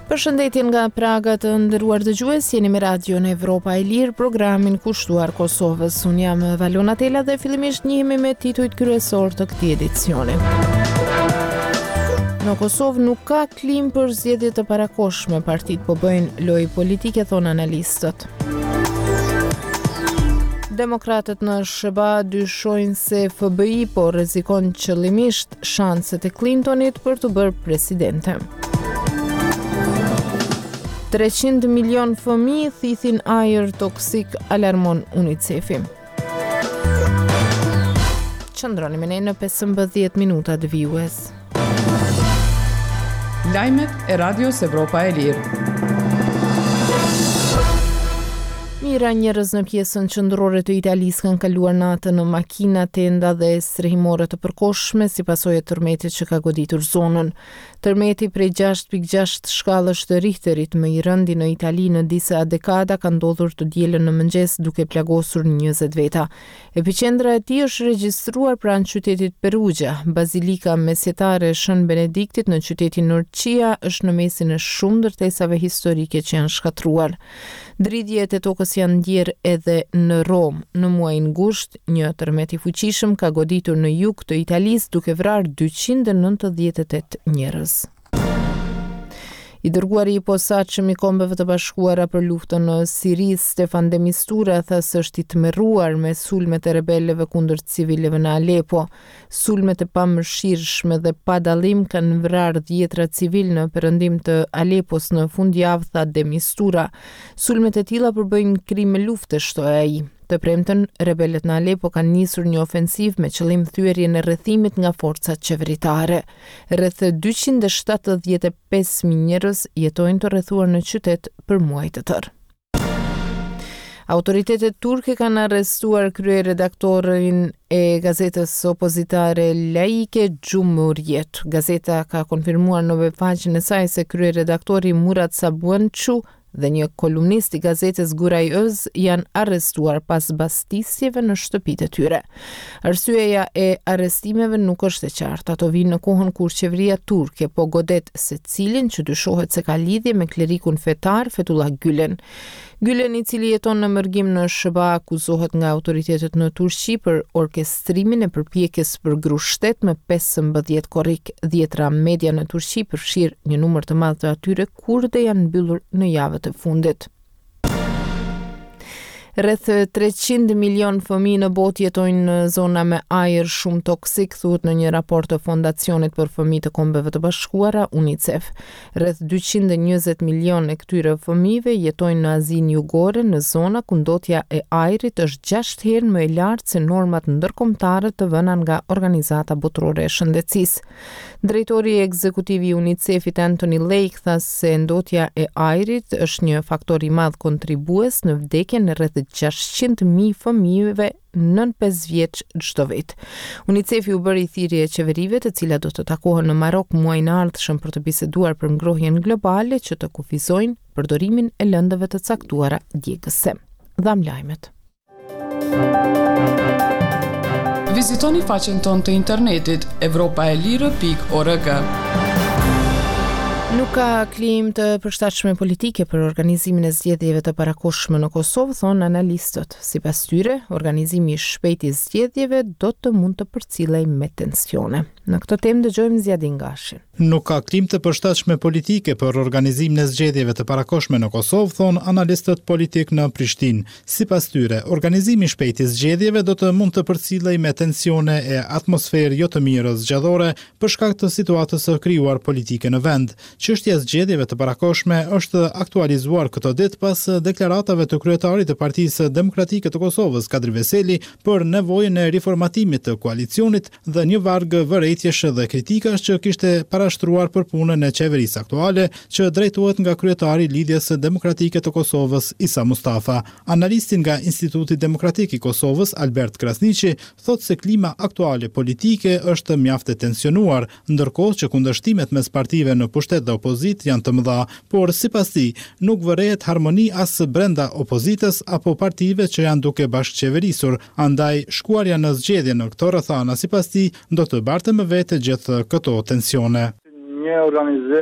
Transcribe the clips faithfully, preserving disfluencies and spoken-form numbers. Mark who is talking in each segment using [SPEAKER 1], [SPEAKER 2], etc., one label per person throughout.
[SPEAKER 1] Përshëndetje nga Praga të nderuar dëgjues, jeni me Radion Evropa e Lirë, programin kushtuar Kosovës. Unë jam Valona Tela dhe fillimisht njihemi me titujt kryesor të këtij edicioni. Në Kosovë nuk ka klim për zgjedhje të parakoshme, partitë po bëjnë lojë politike, thonë analistët. Demokratët në S B A dyshojnë se F B I po rrezikon qëllimisht shanset e Clintonit për të bërë presidente. treqind milion fëmijë thithin ajër toksik, alarmon UNICEF-i. Qëndroni me ne në pesëmbëdhjetë minutat vijues.
[SPEAKER 2] Lajmet e Radios Evropa e Lirë.
[SPEAKER 1] Mira njerëz në pjesën qendrore të Italisë kanë kaluar natën në makina, tenda dhe strehimore të përkohshme si pasojë e tërmetit që ka goditur zonën. Tërmeti prej gjashtë pikë gjashtë shkallësh të Richterit më i rëndi në Itali në disa dekada ka ndodhur të dielën në mëngjes duke plagosur njëzet veta. Epiqendra e tij është regjistruar pranë qytetit Perugia. Bazilika mesjetare e Shën Benediktit në qytetin Norcia është në mesin e shumë ndërtesave historike që janë shkatruar. Dridhjet e tokës janë ndjerë edhe në Rom. Në muajin gusht, një tërmet i fuqishëm ka goditur në jug të Italisë duke vrarë dyqind e nëntëdhjetë e tetë njerëz. I dërguari i posaçëm i Kombeve të Bashkuara për luftën në Siri, Stefan de Mistura, tha se është i tmerruar me sulmet e rebelëve kundër civilëve në Alepo. Sulmet e pamëshirshme dhe pa dallim kanë vrarë dhjetra civil në perëndim të Alepos në fundjavë, tha de Mistura. Sulmet e tilla përbëjnë krime lufte, shtoi ai. Të premten, rebelët në Alepo kanë nisur një ofensiv me qëllim thyerjen e rrethimit nga forcat qeveritare. Rreth dyqind e shtatëdhjetë e pesë mijë njerëz jetojnë të rrethuar në qytet për muaj të tërë. Autoritetet turke kanë arrestuar kryeredaktorin e gazetës opozitare laike Cumhuriyet. Gazeta ka konfirmuar në webfaqen e saj se kryeredaktori Murat Sabuançu dhe një kolumnist i gazetës Guray Öz janë arrestuar pas bastisjeve në shtëpitë e tyre. Arsyeja e arrestimeve nuk është e qartë. Ato vinë në kohën kur qeveria turke po godet secilin që dyshohet se ka lidhje me klerikun fetar Fethullah Gülen. Gülen, i cili jeton në mërgim në S B A, akuzohet nga autoritetet në Turqi për orkestrimin e përpjekjes për grushtet me pesëmbëdhjetë korrik. Dhjetra media në Turqi përfshirë një numër të madh të atyre kurde janë mbyllur në javët e fundit. Rreth treqind milion fëmijë në botë jetojnë në zona me ajër shumë toksik, thuhet në një raport të Fondacionit për Fëmijë të Kombeve të Bashkuara, UNICEF. Rreth dyqind e njëzet milion e këtyre fëmijëve jetojnë në Azinë Jugore, në zona ku ndotja e ajrit është gjashtë herë më e lartë se normat ndërkombëtare të vëna nga Organizata Botërore e Shëndetësisë. Drejtori ekzekutiv i UNICEF-it Anthony Lake tha se ndotja e ajrit është një faktor i madh kontribues në vdekjen e rreth gjashtëqind mijë fëmijëve nën pesë vjeç çdo vit. UNICEF-i u bëri thirrje qeverive të cilat do të takohen në Marok muajin e ardhshëm për të biseduar për ngrohjen globale që të kufizojnë përdorimin e lëndëve të caktuara djegëse. Dham lajmet.
[SPEAKER 2] Vizitoni faqen tonë të internetit evropa e lirë pikë org.
[SPEAKER 1] Nuk ka klim të përshtatshme politike për organizimin e zgjedhjeve të parakoshme në Kosovë, thonë analistët. Sipas tyre, organizimi i shpejtë i zgjedhjeve do të mund të përcillej me tensione. Në këtë temë dëgjojmë Zjadin Gashin.
[SPEAKER 3] Nuk ka klim të përshtatshme politike për organizimin e zgjedhjeve të parakoshme në Kosovë, thonë analistët politik në Prishtinë. Sipas tyre, organizimi i shpejtë i zgjedhjeve do të mund të përcillej me tensione e atmosferë jo të mirë zgjadore për shkak të situatës së krijuar politike në vend. Çështja e zgjedhjeve të parakoshme është aktualizuar këtë ditë pas deklaratave të kryetarit të Partisë Demokratike të Kosovës, Kadri Veseli, për nevojën e riformatimit të koalicionit dhe një varg vërejtjesh dhe kritikash që kishte parashtruar për punën e qeverisë aktuale, që drejtohet nga kryetari i Lidhjes Demokratike të Kosovës, Isa Mustafa. Analistin nga Instituti Demokratik i Kosovës, Albert Krasniqi, thotë se klima aktuale politike është mjaft e tensionuar, ndërkohë që kundërshtimet mes partive në pushtet dhe opozit janë të mëdha, por sipas tij nuk vërehet harmoni as brenda opozitës apo partive që janë duke bashkëqeverisur, andaj shkuarja në zgjedhje në këto rrethana sipas tij do të barte me vete gjithë këto tensione.
[SPEAKER 4] Një organizim i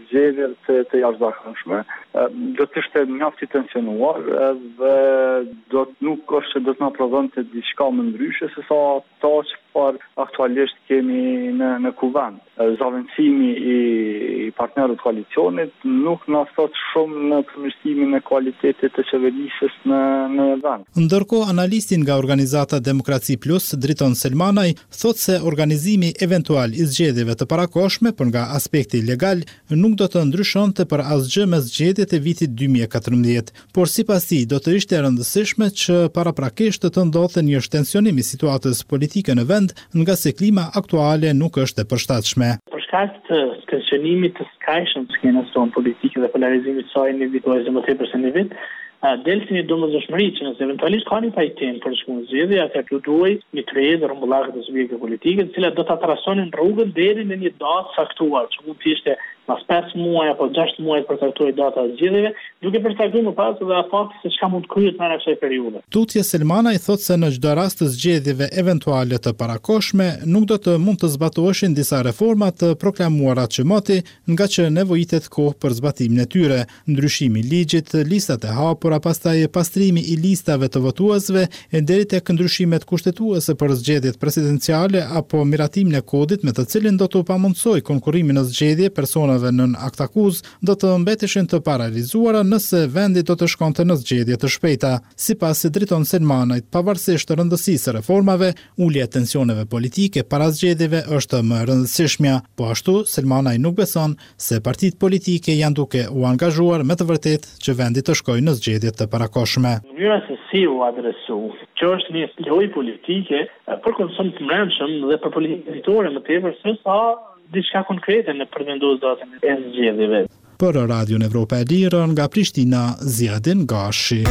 [SPEAKER 4] zgjedhje të, të jashtëzakonshme. Do të ishte mjaft i tensionuar dhe do të nuk është që do të na prodhonte diçka më ndryshe se sa ato çfarë aktualisht kemi në në kuvend. Zavendësimi i, i partnerëve të koalicionit nuk na thot shumë në përmirësimin e kualitetit të qeverisjes në në vend.
[SPEAKER 3] Ndërkohë, analistin nga organizata Demokraci Plus, Driton Selmanaj, thot se organizimi eventual i zgjedhjeve të parakohshme për nga aspekti legal nuk do të ndryshonte për asgjë me zgjedhjet e vitit dy mijë e katërmbëdhjetë, por sipas tij do të ishte e rëndësishme që paraprakisht të ndodhte një tensionim i situatës politike në vend, nga se klima aktuale nuk është e përshtatshme.
[SPEAKER 5] Për shkak të tensionimit të skajshëm të skenës tonë politike dhe polarizimit të saj në vitojë më tepër se në vit, del si një domosdoshmëri që nëse eventualisht ka një pajtim për shkuën zgjedhje, atëherë duhej një tredë rrumbullake të subjekte politike, të cilat do ta trasonin rrugën deri në një datë saktuar, që mund të ishte mas pesë muaj apo gjashtë muaj për caktuar data e zgjedhjeve, duke përcaktuar më pas edhe fakti se çka mund të kryhet në kësaj periudhe.
[SPEAKER 3] Tutje Selmana i thotë se në çdo rast të zgjedhjeve eventuale të parakohshme nuk do të mund të zbatoheshin disa reforma të proklamuara Çmoti, nga që nevojitet kohë për zbatimin e tyre, ndryshimi i ligjit, listat e hapura, pastaj pastrimi i listave të votuesve e deri tek ndryshimet kushtetuese për zgjedhjet presidenciale apo miratimin e kodit me të cilin do të pamundësoj konkurimin në zgjedhje persona nën akt akuz do të mbeteshin të paralizuara nëse vendi do të shkonte në zgjedhje të shpejta. Sipas Driton Selmanajt, pavarësisht të rëndësisë së reformave, ulja e tensioneve politike para zgjedhjeve është më e rëndësishmja. Po ashtu, Selmanaj nuk beson se partitë politike janë duke u angazhuar me të vërtetë që vendi të shkojë në zgjedhje të parakohshme.
[SPEAKER 5] Mënyra se si u adresu, që është një lojë politike për konsum të brendshëm dhe për politikë elitore më tepër se sa diçka konkrete në përvendosjen datën e zgjedhjeve.
[SPEAKER 3] Për Radion Evropa e Lirë nga Prishtina, Ziadin Gashi.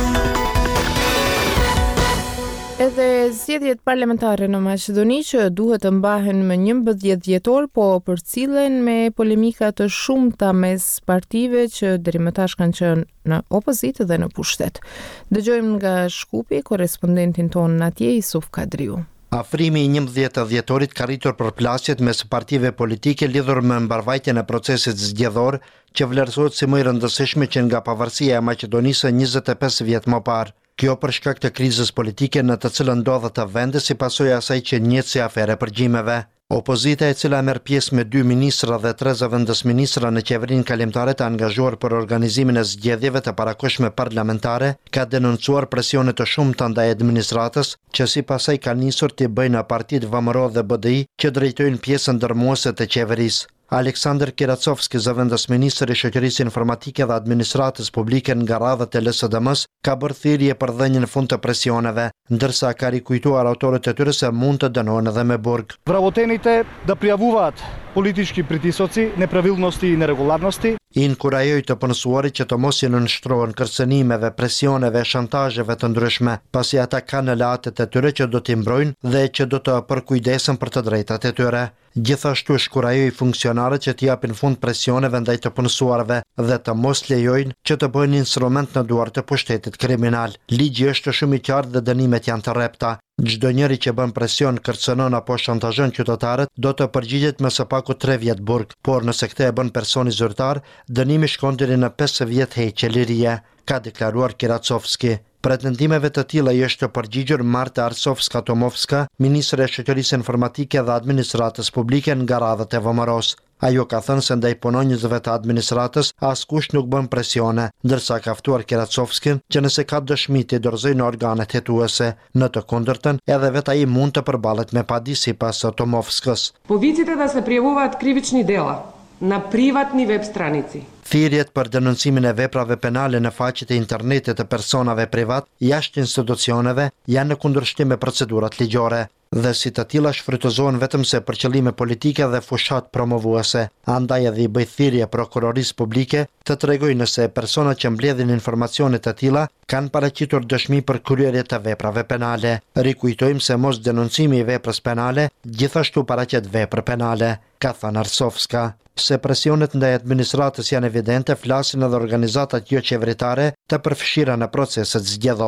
[SPEAKER 1] Edhe zgjedhjet parlamentare në Maqedoni që duhet të mbahen më njëmbëdhjetë dhjetor, po përcillen me polemika të shumta mes partive që deri më tash kanë qenë në opozitë dhe në pushtet. Dëgjojmë nga Shkupi korrespondentin ton atje, Isuf Kadriu.
[SPEAKER 6] Afrimi i njëmbëdhjetë dhjetorit ka rritur përplasjet mes partive politike lidhur me mbarvajtjen e procesit zgjedhor, që vlerësohet si më i rëndësishmi që nga pavarësia e Maqedonisë njëzet e pesë vjet më parë. Kjo për shkak të krizës politike në të cilën ndodhet të vendi si pasojë e asaj që njihet si afere përgjimeve. Opozita, e cila merr pjesë me dy ministra dhe tre zëvendës ministra në qeverinë kalimtare të angazhuar për organizimin e zgjedhjeve të parakohshme parlamentare, ka denoncuar presione të shumta ndaj administratës, që sipas saj kanë nisur të bëjnë partitë V M R O dhe B D I që drejtojnë pjesën ndërmuese të qeverisë. Aleksandr Kiracovski, zëvendës ministër i shoqërisë informatike dhe administratës publike nga radhët e L S D M-s, ka bërë thirrje për dhënien fund të presioneve, ndërsa ka rikujtuar autorët e tyre se mund të dënohen edhe me burg.
[SPEAKER 7] Вработените да пријавуваат политички притисоци, неправилности и нерегуларности.
[SPEAKER 6] Inkurajoj të punësuarit që të mos i nënshtrohen kërcënimeve, presioneve, shantazheve të ndryshme, pasi ata kanë latet e tyre që do t'i mbrojnë dhe që do të përkujdesen për të drejtat e tyre. Gjithashtu shkurajoj funksionarët që t'i japin fund presioneve ndaj të punësuarve dhe të mos lejojnë që të bëjnë instrument në duart të pushtetit kriminal. Ligji është shumë i qartë dhe dënimet janë të rrepta. Çdo njeri që bën presion, kërcënon apo shantazhon qytetarët do të përgjigjet me së paku tre vjet burg, por nëse këtë e bën personi zyrtar, dënimi shkon deri në pesë vjet heqje lirie, ka deklaruar Kiracovski. Pretendimeve të tilla i është përgjigjur Marta Arsovska-Tomovska, ministre e shoqërisë informatike dhe administratës publike nga radhët e V M R O-s. Ajo ka thënë se ndaj punonjësve të administratës askush nuk bën presione, ndërsa ka ftuar Kiracovskin që nëse ka dëshmi të dorëzojnë organet hetuese, në të kundërtën edhe vetë ai mund të përballet me padi sipas Tomovskës.
[SPEAKER 8] Повиците да се пријавуваат кривични дела на приватни веб страници.
[SPEAKER 6] Thirrjet për denoncimin e veprave penale në faqet e internetit të personave privat jashtë institucioneve janë në kundërshtim me procedurat ligjore dhe si të tilla shfrytëzohen vetëm se për qëllime politike dhe fushat promovuese. Andaj edhe i bëj thirrje prokurorisë publike të tregojë nëse personat që mbledhin informacione të tilla kanë paraqitur dëshmi për kryerje të veprave penale. Rikujtojmë se mos denoncimi i veprës penale gjithashtu paraqet veprë penale, ka thënë Arsovska. Se presionet ndaj administratës janë evidente, flasin edhe organizatat jo qeveritare të përfshira në proceset zgjedhore.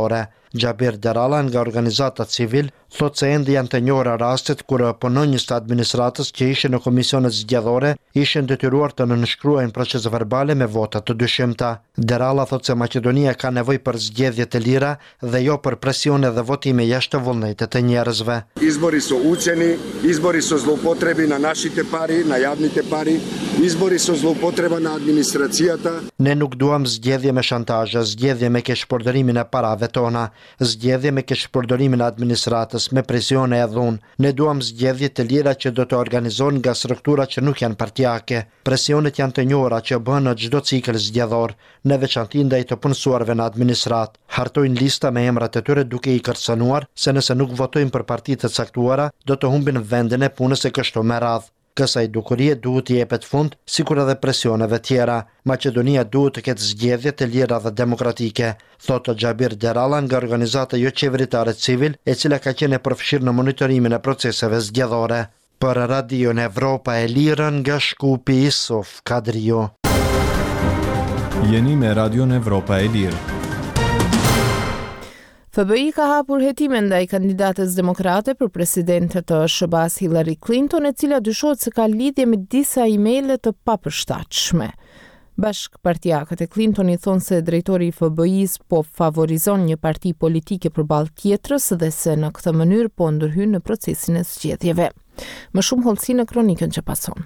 [SPEAKER 6] Gjabir Derala nga organizata civil thot se ende janë të njohura rastet kur punonjës të administratës që ishin në komisionet zgjedhore ishin detyruar të nënshkruajnë proces verbale me vota të dyshimta. Derala thot se Maqedonia ka nevojë për zgjedhje të lira dhe jo për presione dhe votime jashtë vullnetit të njerëzve.
[SPEAKER 9] Izbori su uceni, izbori su zloupotrebi na našite pari, na javnite pari, izbori su zloupotreba na administracijata.
[SPEAKER 6] Ne nuk duam zgjedhje me shantazhe, zgjedhje me keshpërdorimin e parave tona, zgjedhje me keshpërdorimin e administratës, me presione e dhunë. Ne duam zgjedhje të lira që do të organizohen nga struktura që nuk janë partijake. Presionet janë të njohura që bëhen në çdo cikël zgjedhor, në veçanti ndaj të punësuarve në administrat. Hartojnë lista me emrat e tyre duke i kërcënuar se nëse nuk votojnë për parti të caktuara, do të humbin vendin e punës e kështu me radhë. Kësaj dukurie duhet i jepet fund, sikur edhe presioneve tjera. Maqedonia duhet të ketë zgjedhje të lira dhe demokratike, thotë Gjabir Derala nga organizata jo qeveritare civil, e cila ka qenë e përfshirë në monitorimin e proceseve zgjedhore. Për Radion Evropa e Lirën nga Shkupi, Isuf Kadrio.
[SPEAKER 10] Jeni me Radion Evropa e Lirë.
[SPEAKER 1] F B I ka hapur hetime ndaj kandidatës demokrate për presidente të S B A-s Hillary Clinton, e cila dyshohet se ka lidhje me disa emaile të papërshtatshme. Bashkëpartiakët e Clinton i thonë se drejtori i F B I-s po favorizon një parti politike përballë tjetrës dhe se në këtë mënyrë po ndërhyn në procesin e zgjedhjeve. Më shumë hollësi në kronikën që pason.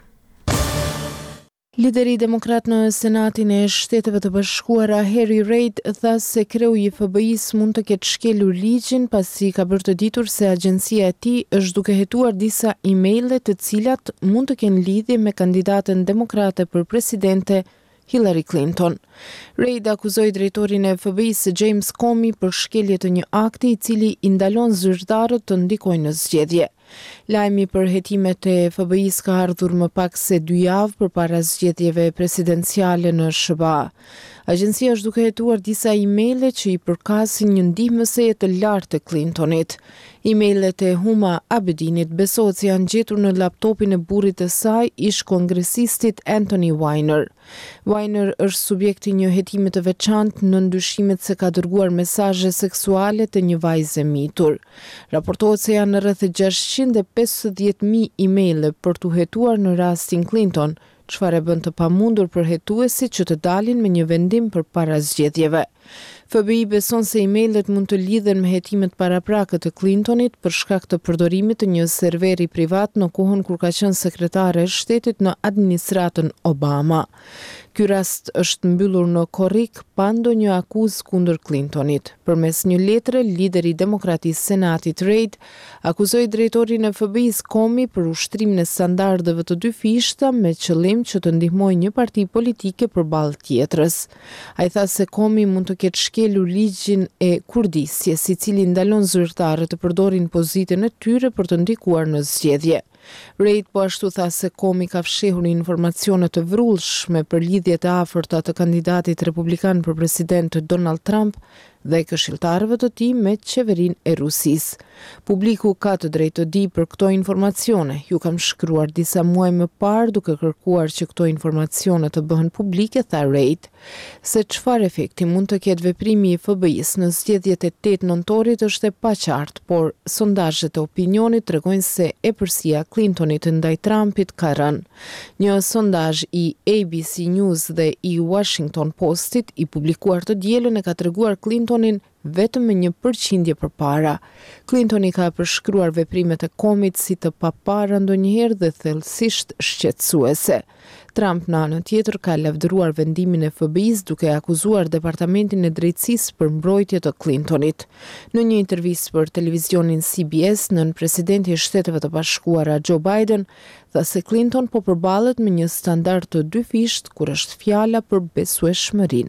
[SPEAKER 1] Lideri demokrat në Senatin e Shteteve të Bashkuara Harry Reid tha se kreu i F B I-s mund të ketë shkelur ligjin pasi ka bërë të ditur se agjencia e tij është duke hetuar disa emaile të cilat mund të kenë lidhje me kandidatën demokrate për presidente Hillary Clinton. Reid akuzoi drejtorin e F B I-s James Comey për shkelje të një akti i cili i ndalon zyrtarët të ndikojnë në zgjedhje. Lajmi për hetimet e F B I-s ka ardhur më pak se dy javë përpara zgjedhjeve presidenciale në S B A. Agjencia është duke hetuar disa emaile që i përkasin një ndihmëse të lartë të Clintonit. Emailet e Huma Abedinit besohet se janë gjetur në laptopin e burrit të saj, ish kongresistit Anthony Weiner. Weiner është subjekti një hetimi të veçantë në ndyshimet se ka dërguar mesazhe seksuale të një vajze mitur. Raportohet se janë rreth gjashtëqind e pesëdhjetë mijë emaile për tu hetuar në rastin Clinton, çfarë bën të pamundur për hetuesit që të dalin me një vendim përpara zgjedhjeve. F B I beson se emailet mund të lidhen me hetimet paraprake të Clintonit për shkak të përdorimit të një serveri privat në kohën kur ka qenë sekretare e shtetit në administratën Obama. Ky rast është mbyllur në korrik pa ndonjë akuzë kundër Clintonit. Përmes një letre, lideri demokrat i Senatit Reid akuzoi drejtorin e F B I-s Comey për ushtrimin e standardeve të dyfishta me qëllim që të ndihmojë një parti politike përballë tjetrës. Ai tha se Comey mund të ketë shkelur ligjin e kurdisjes, i cili ndalon zyrtarët të përdorin pozitën e tyre për të ndikuar në zgjedhje. Reid po ashtu tha se Comey ka fshehur informacione të vrrullshme për lidhjet e afërta të kandidatit republikan për president Donald Trump dhe këshilltarëve të tij me qeverinë e Rusisë. Publiku ka të drejtë të di për këto informacione. Ju kam shkruar disa muaj më parë duke kërkuar që këto informacione të bëhen publike, tha Reid. Se çfarë efekti mund të ketë veprimi i F B I-s në zgjedhjet e tetë nëntorit është e paqartë, por sondazhet e opinionit tregojnë se epërsia Clintonit ndaj Trumpit ka rënë. Një sondazh i A B C News dhe i Washington Postit i publikuar të dielën e ka treguar Clinton vetëm me një përqindje përpara. Clintoni ka përshkruar veprimet e Comeyt si të papara ndonjëherë dhe thellësisht shqetësuese. Trump në anën tjetër ka lavdëruar vendimin e F B I-s duke akuzuar Departamentin e Drejtësisë për mbrojtje të Clintonit. Në një intervistë për televizionin C B S, nën presidenti i Shteteve të Bashkuara Joe Biden tha se Clinton po përballet me një standard të dyfisht kur është fjala për besueshmërinë.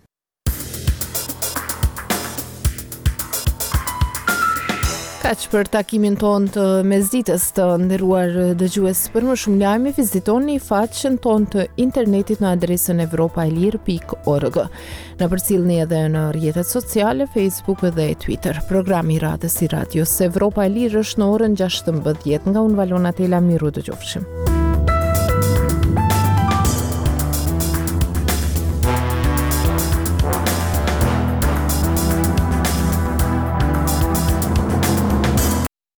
[SPEAKER 1] Kaq për takimin tonë të mesditës, të nderuar dëgjues. Për më shumë lajme vizitoni faqen tonë të internetit në adresën evropaelir pikë org. Na përcjellni edhe në rrjetet sociale, Facebook dhe Twitter. Programi i radhës i radios Evropa e Lirë është në orën gjashtëmbëdhjetë. Nga unë Valona Tela, miru dëgjofshim.